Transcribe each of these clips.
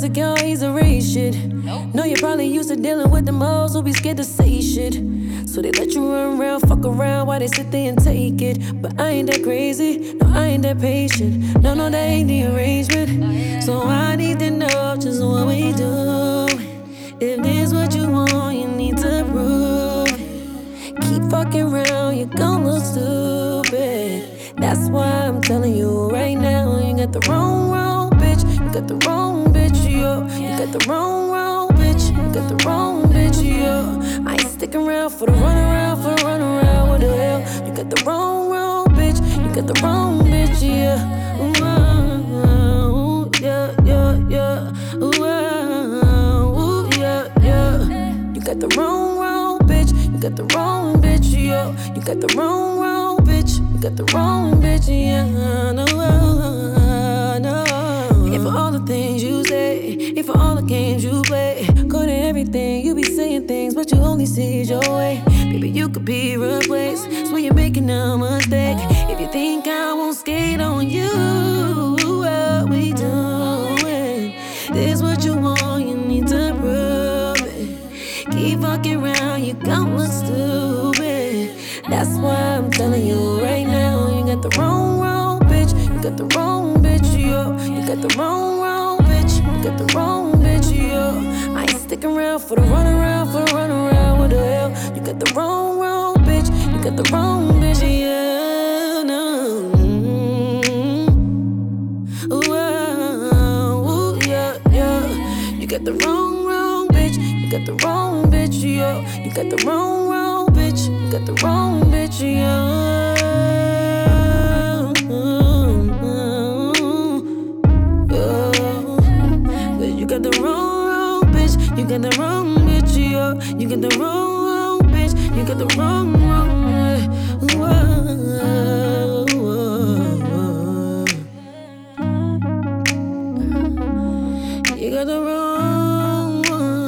insecure, he's erased shit. Know you're probably used to dealing with the most who be scared to say shit. So they let you run around, fuck around while they sit there and take it. But I ain't that crazy, no, I ain't that patient. No, that ain't the arrangement. So I need to know just what we do. If this what you want, you need to prove it. Keep fucking around, you gon' look stupid. That's why I'm telling you right now, you got the wrong bitch. You got the wrong bitch, yo. You got the wrong bitch. You got the wrong bitch, yo. I ain't sticking around for the runaround, what the hell? You got the wrong bitch. You got the wrong bitch, yeah. Ooh, yeah, yeah, yeah. Ooh, yeah, yeah. You got the wrong bitch. You got the wrong bitch, yo. You got the wrong bitch. You got the wrong bitch, yeah. No, no. And for all the things you say, and for all the games you play, go to everything, you be saying things, but you only see it your way. Baby, you could be replaced, so you're making a mistake. If you think I won't skate on you, what we doing? This what you want, you need to prove it. Keep fucking around, you gon' look stupid. That's why I'm telling you right now, you got the wrong bitch. You got the wrong bitch, yo. You got the wrong bitch. You got the wrong bitch, yo. I ain't sticking around for the runaround, what the hell? You got the wrong bitch. You got the wrong bitch, yeah. No. Ooh, yeah, yeah. You got the wrong bitch. You got the wrong bitch, yo. You got the wrong bitch. You got the wrong bitch, yo. You got the wrong bitch. You got the wrong bitch, yo. You got the wrong bitch. You got the wrong You got the wrong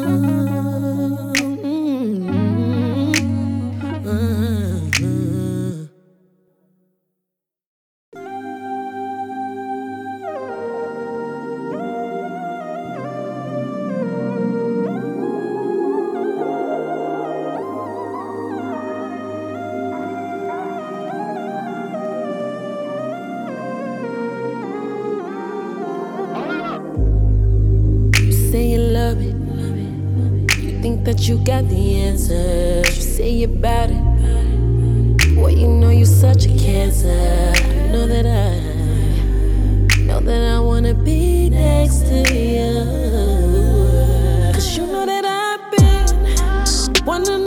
that you got the answers. You say you're about it. Boy, you know you're such a cancer. I know that I wanna be next to you. 'Cause you know that I've been wanting